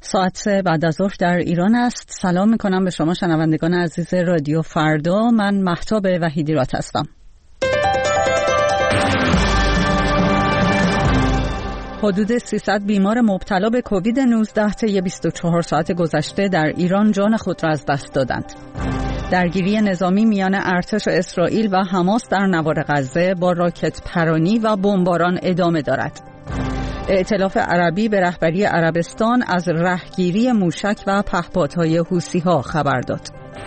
ساعت 3 بعد از ظهر در ایران است. سلام میکنم به شما شنوندگان عزیز رادیو فردا. من مهتاب وحیدیرات هستم. حدود 300 بیمار مبتلا به کووید 19 طی 24 ساعت گذشته در ایران جان خود را از دست دادند. درگیری نظامی میان ارتش اسرائیل و حماس در نوار غزه با راکت پرانی و بمباران ادامه دارد. ائتلاف عربی به رهبری عربستان از رهگیری موشک و پهپادهای حوثی‌ها خبر داد.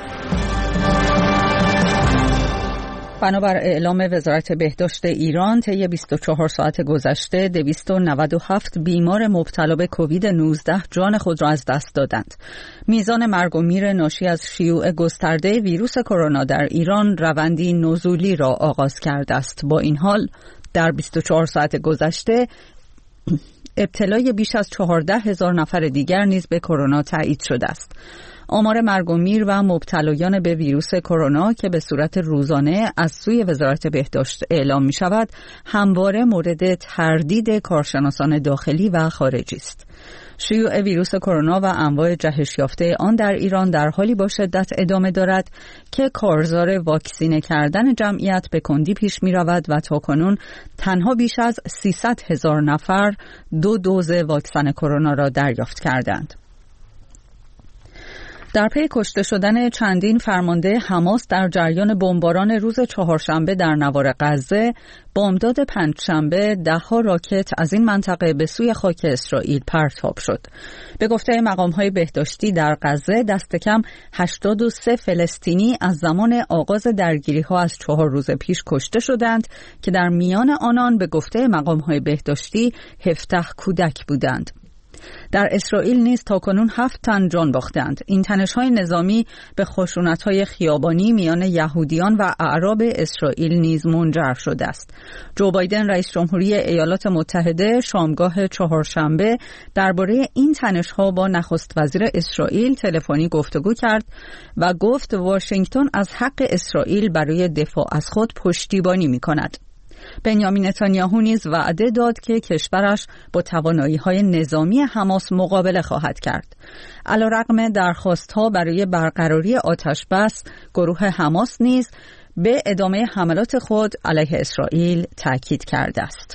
بنابر اعلام وزارت بهداشت ایران طی 24 ساعت گذشته 297 بیمار مبتلا به کووید 19 جان خود را از دست دادند. میزان مرگ و میر ناشی از شیوع گسترده ویروس کرونا در ایران روندی نزولی را آغاز کرده است. با این حال در 24 ساعت گذشته ابتلای بیش از 14,000 نفر دیگر نیز به کرونا تایید شده است. آمار مرگ و میر و مبتلایان به ویروس کرونا که به صورت روزانه از سوی وزارت بهداشت اعلام می شود، همواره مورد تردید کارشناسان داخلی و خارجی است. شیوع ویروس کرونا و انواع جهش یافته آن در ایران در حالی با شدت ادامه دارد که کارزار واکسینه کردن جمعیت به کندی پیش می رود و تاکنون تنها بیش از 300,000 نفر 2 دوز واکسن کرونا را دریافت کردند. در پی کشته شدن چندین فرمانده حماس در جریان بمباران روز چهارشنبه در نوار غزه، بامداد پنجشنبه ده‌ها راکت از این منطقه به سوی خاک اسرائیل پرتاب شد. به گفته مقام‌های بهداشتی در غزه دست کم 83 فلسطینی از زمان آغاز درگیری‌ها از 4 روز پیش کشته شدند که در میان آنان به گفته مقام‌های بهداشتی 17 کودک بودند. در اسرائیل نیز تاکنون 7 تن جان باختند. این تنش‌های نظامی به خشونت‌های خیابانی میان یهودیان و اعراب اسرائیل نیز منجر شده است. جو بایدن رئیس جمهوری ایالات متحده شامگاه چهارشنبه درباره این تنش‌ها با نخست وزیر اسرائیل تلفنی گفتگو کرد و گفت واشنگتن از حق اسرائیل برای دفاع از خود پشتیبانی می‌کند. بنیامین نتانیاهو نیز وعده داد که کشورش با توانایی‌های نظامی حماس مقابله خواهد کرد. علیرغم درخواست‌ها برای برقراری آتش‌بس، گروه حماس نیز به ادامه حملات خود علیه اسرائیل تاکید کرده است.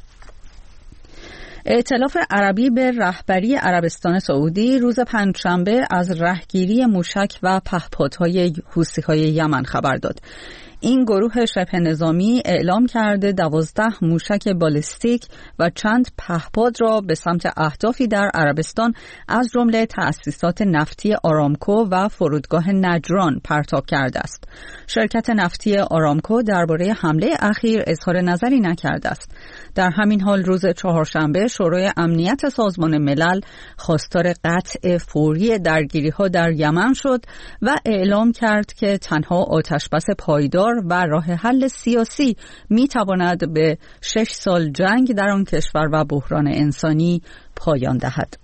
ائتلاف عربی به رهبری عربستان سعودی روز پنجشنبه از رهگیری موشک و پهپادهای حوثی‌های یمن خبر داد. این گروه شبه نظامی اعلام کرده 12 موشک بالستیک و چند پهپاد را به سمت اهدافی در عربستان از جمله تأسیسات نفتی آرامکو و فرودگاه نجران پرتاب کرده است. شرکت نفتی آرامکو درباره حمله اخیر اظهار نظری نکرده است. در همین حال روز چهارشنبه شورای امنیت سازمان ملل خواستار قطع فوری درگیری‌ها در یمن شد و اعلام کرد که تنها آتشبس پایدار و راه حل سیاسی می‌تواند به 6 سال جنگ در آن کشور و بحران انسانی پایان دهد.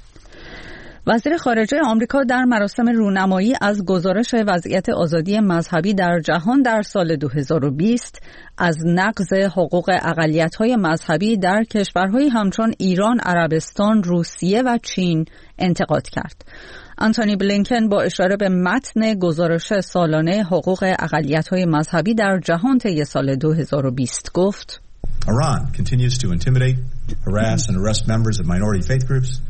وزیر خارجه آمریکا در مراسم رونمایی از گزارش وضعیت آزادی مذهبی در جهان در سال 2020 از نقض حقوق اقلیت‌های مذهبی در کشورهایی همچون ایران، عربستان، روسیه و چین انتقاد کرد. آنتونی بلینکن با اشاره به متن گزارش سالانه حقوق اقلیت‌های مذهبی در جهان طی سال 2020 گفت: Iran continues to intimidate, harass and arrest members of minority faith groups.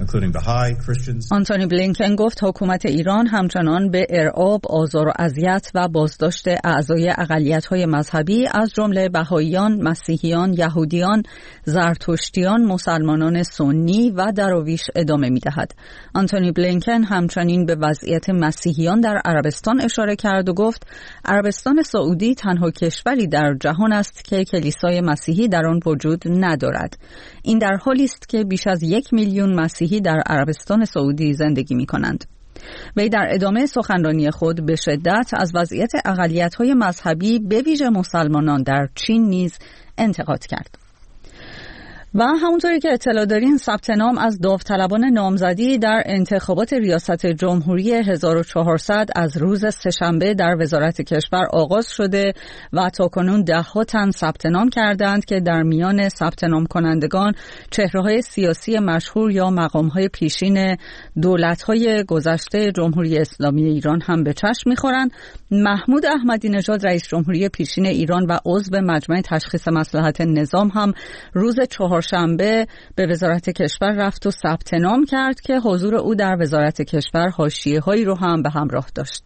آنتونی بلینکن گفت حکومت ایران همچنان به ارعاب، آزار و اذیت و بازداشت اعضای اقلیت‌های مذهبی از جمله بهائیان، مسیحیان، یهودیان، زرتشتیان، مسلمانان سنی و دراویش ادامه می‌دهد. آنتونی بلینکن همچنین به وضعیت مسیحیان در عربستان اشاره کرد و گفت عربستان سعودی تنها کشوری در جهان است که کلیسای مسیحی در آن وجود ندارد. این در حالی است که بیش از 1 میلیون مسیحی در عربستان سعودی زندگی می کنند. وی در ادامه سخنرانی خود به شدت از وضعیت اقلیت‌های مذهبی به ویژه مسلمانان در چین نیز انتقاد کرد. و همونطوری که اطلاع دارین ثبت نام از داوطلبان نامزدی در انتخابات ریاست جمهوری 1400 از روز سه‌شنبه در وزارت کشور آغاز شده و تاکنون 10 تن ثبت نام کردند که در میان ثبت نام کنندگان چهره‌های سیاسی مشهور یا مقام‌های پیشین دولت‌های گذشته جمهوری اسلامی ایران هم به چشم می‌خورند. محمود احمدی نژاد رئیس جمهوری پیشین ایران و عضو مجمع تشخیص مصلحت نظام هم روز چهارشنبه به وزارت کشور رفت و ثبت نام کرد که حضور او در وزارت کشور حاشیه‌هایی رو هم به همراه داشت.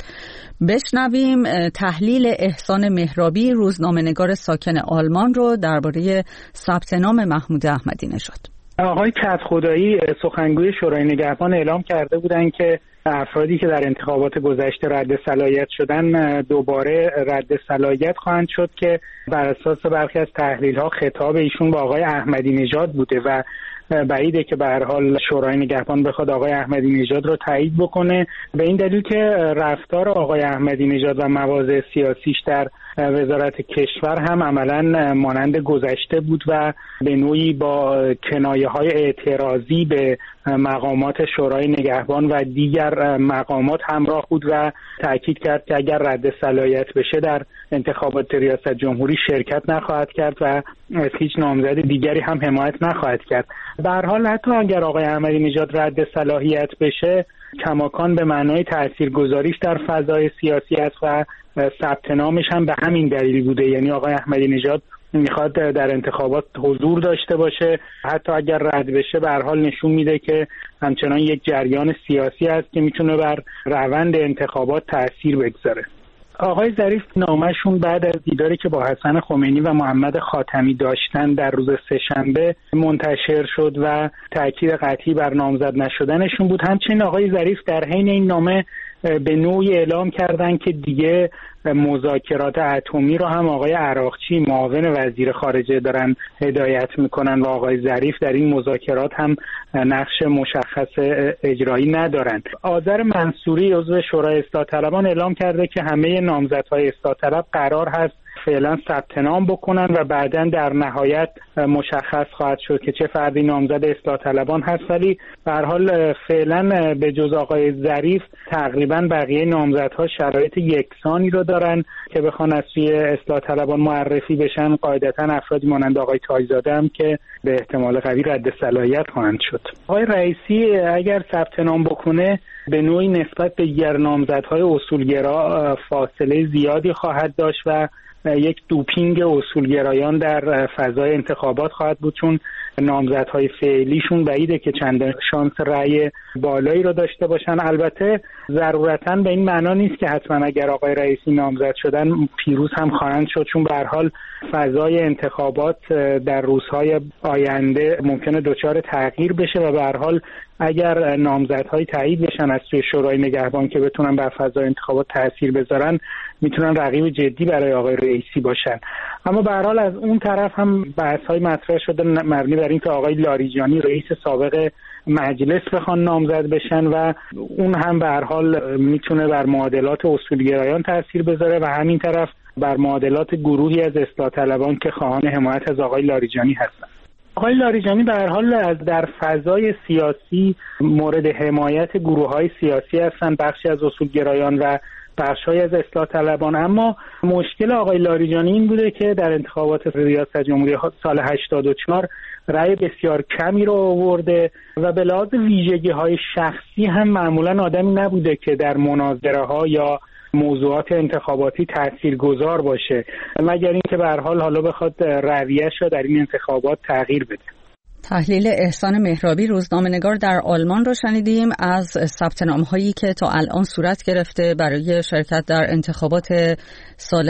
بشنویم تحلیل احسان مهرابی روزنامه‌نگار ساکن آلمان رو درباره ثبت نام محمود احمدی نژاد. آقای کدخدایی سخنگوی شورای نگهبان اعلام کرده بودند که افرادی که در انتخابات گذشته رد صلاحیت شدن دوباره رد صلاحیت خواهند شد که بر اساس برخی از تحلیل‌ها خطاب ایشون با آقای احمدی نژاد بوده و بعیده که به هر حال شورای نگهبان بخواد آقای احمدی نژاد رو تایید بکنه، به این دلیل که رفتار آقای احمدی نژاد و مواضع سیاسیش در وزارت کشور هم عملاً مانند گذشته بود و به نوعی با کنایه‌های اعتراضی به مقامات شورای نگهبان و دیگر مقامات همراه بود و تأکید کرد که اگر رد صلاحیت بشه در انتخابات ریاست جمهوری شرکت نخواهد کرد و از هیچ نامزد دیگری هم حمایت نخواهد کرد. به هر حال حتی اگر آقای احمدی نژاد رد صلاحیت بشه، کماکان به معنای تاثیرگذاریش در فضای سیاسی است و ثبت نامش هم به همین دلیل بوده، یعنی آقای احمدی نژاد میخواد در انتخابات حضور داشته باشه. حتی اگر رد بشه به هر حال نشون میده که همچنان یک جریان سیاسی است که میتونه بر روند انتخابات تأثیر بگذاره. آقای ظریف نامشون بعد از دیداری که با حسن خمینی و محمد خاتمی داشتن در روز سه‌شنبه منتشر شد و تأکید قطعی بر نامزد نشدنشون بود. همچنین آقای ظریف در حین این نامه به نوعی اعلام کردن که دیگه مذاکرات اتمی رو هم آقای عراقچی معاون وزیر خارجه دارن هدایت میکنن و آقای ظریف در این مذاکرات هم نقش مشخص اجرایی ندارن. آذر منصوری عضو شورای اصلاح طلبان اعلام کرده که همه نامزدهای اصلاح طلب قرار هست فعلا ثبت نام بکنن و بعداً در نهایت مشخص خواهد شد که چه فردی نامزد اصلاح طلبان هست. ولی به هر حال فعلا به جز آقای ظریف تقریبا بقیه نامزدها شرایط یکسانی رو دارن که بخوان از سوی اصلاح طلبان معرفی بشن. قاعدتاً افرادی مانند آقای تاج‌زاده هم که به احتمال قوی رد صلاحیت خواهند شد. آقای رئیسی اگر ثبت نام بکنه به نوعی نسبت به دیگر نامزدهای اصولگرا فاصله زیادی خواهد داشت و یک دوپینگ اصولگرایان در فضای انتخابات خواهد بود، چون نامزدهای فعلیشون بعیده که چند شانس رأی بالایی رو داشته باشن. البته ضرورتاً به این معنا نیست که حتما اگر آقای رئیسی نامزد شدن پیروز هم خواهند شد، چون به هر حال فضای انتخابات در روزهای آینده ممکنه دچار تغییر بشه و به هر حال اگر نامزدهای تایید بشن از سوی شورای نگهبان که بتونن بر فضای انتخابات تأثیر بذارن، میتونن رقیب جدی برای آقای رئیسی باشن. اما به هر حال از اون طرف هم بحث‌های مطرح شده مبنی بر اینکه آقای لاریجانی رئیس سابق مجلس بخوان نامزد بشن و اون هم به هر حال میتونه بر معادلات اصولگرایان تأثیر بذاره و همین طرف بر معادلات گروهی از اصلاح طلبان که خواهان حمایت از آقای لاریجانی هستن. آقای لاریجانی به هر حال از در فضای سیاسی مورد حمایت گروه‌های سیاسی هستند، بخشی از اصولگرایان و بخش‌های از اصلاح طلبان. اما مشکل آقای لاریجانی این بوده که در انتخابات ریاست جمهوری سال 84 رأی بسیار کمی رو آورده و به لحاظ ویژگی‌های شخصی هم معمولاً آدمی نبوده که در مناظره‌ها یا موضوعات انتخاباتی تاثیرگذار باشه، مگر اینکه به هر حال حالا بخواد رویه‌اش رو در این انتخابات تغییر بده. تحلیل احسان مهرابی روزنامه‌نگار در آلمان رو شنیدیم از ثبت نام‌هایی که تا الان صورت گرفته برای شرکت در انتخابات سال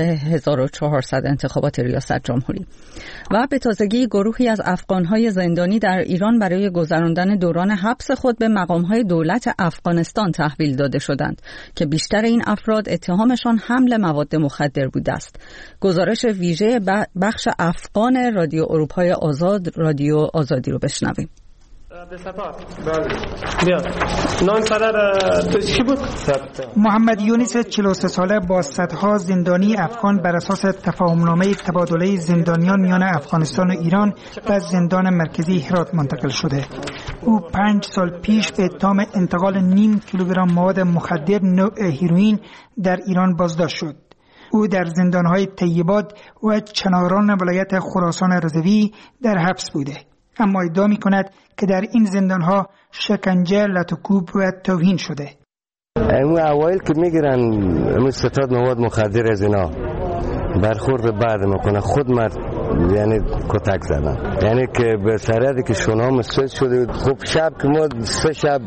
1400 انتخابات ریاست جمهوری. و به تازگی گروهی از افغان‌های زندانی در ایران برای گذراندن دوران حبس خود به مقام‌های دولت افغانستان تحویل داده شدند که بیشتر این افراد اتهامشان حمل مواد مخدر بوده است. گزارش ویژه بخش افغان رادیو اروپای آزاد رادیو آزادی رو بشنویم. محمد یونس 43 ساله با صدها زندانی افغان بر اساس تفاهمنامه تبادله زندانیان میان افغانستان و ایران به زندان مرکزی هرات منتقل شده. او 5 سال پیش به اتهام انتقال نیم کیلوگرم مواد مخدر نوع هیروئین در ایران بازداشت شد. او در زندانهای طیبات و چناران ولایت خراسان رضوی در حبس بوده، اما ادعا می‌کند که در این زندانها شکنجه، لطوکوب و توهین شده. اون اوایل که میگیرن اون ستاد مواد مخدر از اینا برخورد بعد میکنه خود مرد یعنی کتک زدن، یعنی که به سرعتی که شونام سوز شده. خب شب که ما 3 شب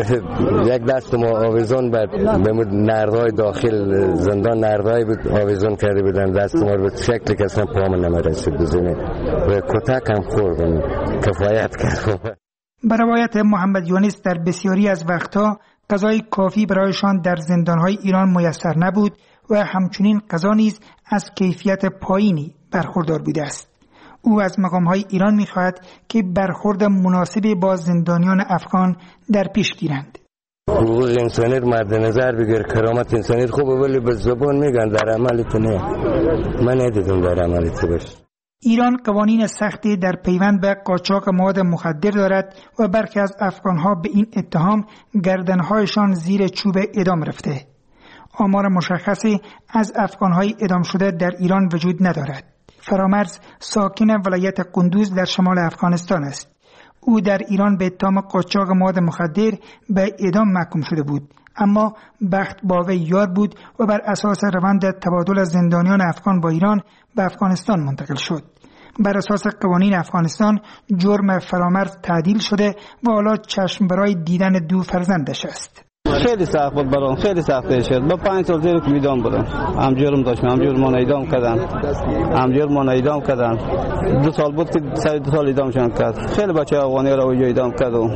یک دست ما آویزان به نردای داخل زندان نردای بود آویزان کرده بودن، دست ما به شکلی که اصلا پام نمیرسید بزنه و کتک هم خوردم کفایت کرد. به روایت محمد یونس در بسیاری از وقتها غذای کافی برایشان در زندانهای ایران میسر نبود و همچنین غذا نیز از کیفیت پایینی برخوردار بوده است. او از مقام‌های ایران می‌خواهد که برخورد مناسبی با زندانیان افغان در پیش گیرند. حقوق انسانی مد نظر بگیر، کرامت انسانی خوبه ولی به زبان میگن در عملت نه. من ندیدم در عملت باشه. ایران قوانین سختی در پیوند به قاچاق مواد مخدر دارد و برخی از افغان‌ها به این اتهام گردن‌هایشان زیر چوب اعدام رفته. آمار مشخصی از افغان‌های اعدام شده در ایران وجود ندارد. فرامرز ساکن ولایت قندوز در شمال افغانستان است. او در ایران به اتهام قاچاق مواد مخدر به اعدام محکوم شده بود، اما بخت با وی یار بود و بر اساس روند تبادل زندانیان افغان با ایران به افغانستان منتقل شد. بر اساس قوانین افغانستان جرم فرامرز تعدیل شده و حالا چشم برای دیدن 2 فرزندش است. خیلی سخت بود برام، خیلی سخت شد. با 5 سال زیر میدان بودم. هم جرم داشتم، هم جرم اعدام کردن. هم جرم اعدام کردن. 2 سال بود که 2 سال اعدام شدن کرد. خیلی بچه افغانی را اونجا اعدام کردم.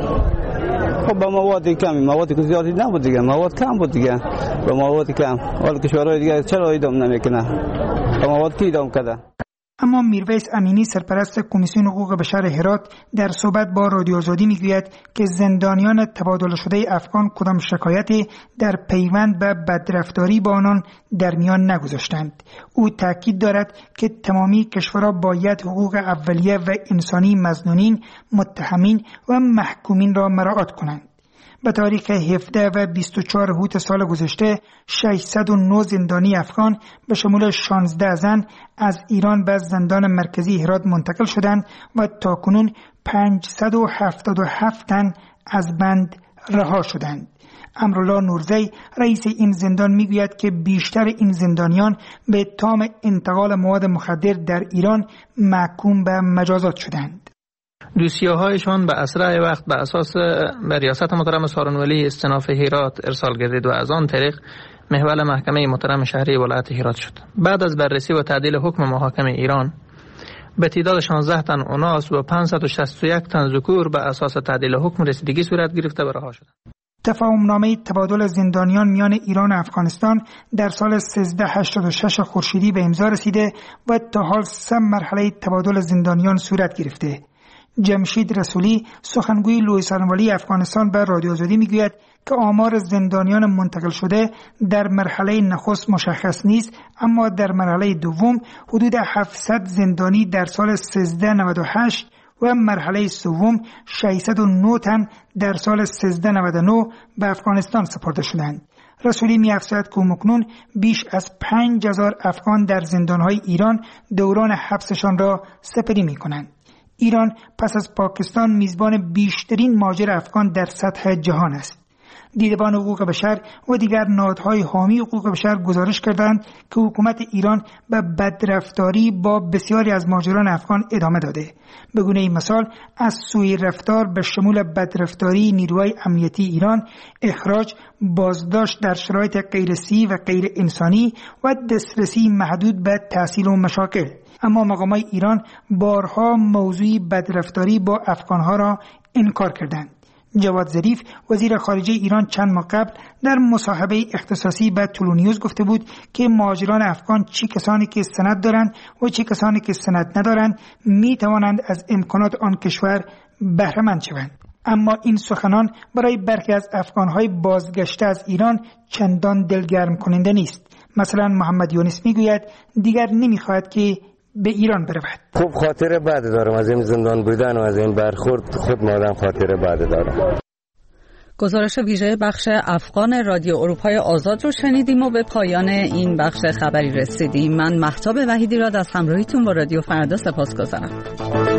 خب با مواد کمی، موادی که زیادی نبود دیگه، مواد کم بود دیگه. با مواد کم. حالا کشورهای دیگه چرا اعدام نمیکنه؟ با مواد کی اعدام کردن؟ اما میرویس امینی سرپرست کمیسیون حقوق بشر هرات در صحبت با رادیو آزادی میگوید که زندانیان تبادل شده افغان کدام شکایتی در پیوند به بدرفتاری با آنان در میان نگذاشتند. او تاکید دارد که تمامی کشورها باید حقوق اولیه و انسانی مظنونین، متهمین و محکومین را مراعات کنند. به تاریخ 17 و 24 هوت سال گذشته 609 زندانی افغان به شمول 16 زن از ایران به زندان مرکزی هرات منتقل شدند و تاکنون 577 تن از بند رها شدند. امرالله نورزی رئیس این زندان میگوید که بیشتر این زندانیان به اتهام انتقال مواد مخدر در ایران محکوم به مجازات شدند. دوسیه‌هایشان به اسرع وقت به اساس به ریاست محترم سارنولی استناف هرات ارسال گردید و از آن طریق محول محکمه محترم شهری ولایت هرات شد. بعد از بررسی و تعدیل حکم محاکم ایران به تعداد 16 تن اناث و 561 تن ذکور به اساس تعدیل حکم رسیدگی صورت گرفته و رها شدند. تفاهمنامه تبادل زندانیان میان ایران و افغانستان در سال 1386 خورشیدی به امضا رسیده و تا حال 3 مرحله تبادل زندانیان صورت گرفته. جمشید رسولی سخنگوی لوی سارنولی افغانستان به رادیو آزادی میگوید که آمار زندانیان منتقل شده در مرحله نخست مشخص نیست، اما در مرحله دوم حدود 700 زندانی در سال 1398 و مرحله سوم 609 تن در سال 1399 به افغانستان سپرده شدند. رسولی می‌افزاید که مکنون بیش از 5000 افغان در زندان‌های ایران دوران حبسشان را سپری می‌کنند. ایران پس از پاکستان میزبان بیشترین مهاجر افغان در سطح جهان است. دیدبان حقوق بشر و دیگر نهادهای حامی حقوق بشر گزارش کردند که حکومت ایران به بدرفتاری با بسیاری از مهاجران افغان ادامه داده. به گونه مثال از سوء رفتار به شمول بدرفتاری نیروهای امنیتی ایران، اخراج، بازداشت در شرایط غیرصحی و غیر انسانی و دسترسی محدود به تحصیل و مشاغل. اما مقامات ایران بارها موضوع بدرفتاری با افغانها را انکار کردند. جواد ظریف وزیر خارجه ایران چند ماه قبل در مصاحبه اختصاصی به تولونیوز گفته بود که مهاجران افغان چه کسانی که سند دارند و چه کسانی که سند ندارند می توانند از امکانات آن کشور بهره مند شوند. اما این سخنان برای برخی از افغانهای بازگشته از ایران چندان دلگرم کننده نیست. مثلا محمد یونس میگوید دیگر نمیخواهد که به ایران برود. خوب خاطره بد دارم از این زندان بودن و از این برخورد، خود مادم خاطره بد دارم. گزارش ویژه بخش افغان رادیو اروپای آزاد رو شنیدیم و به پایان این بخش خبری رسیدیم. من مهتاب وحیدی را از همراهیتون با رادیو فردا سپاسگزارم.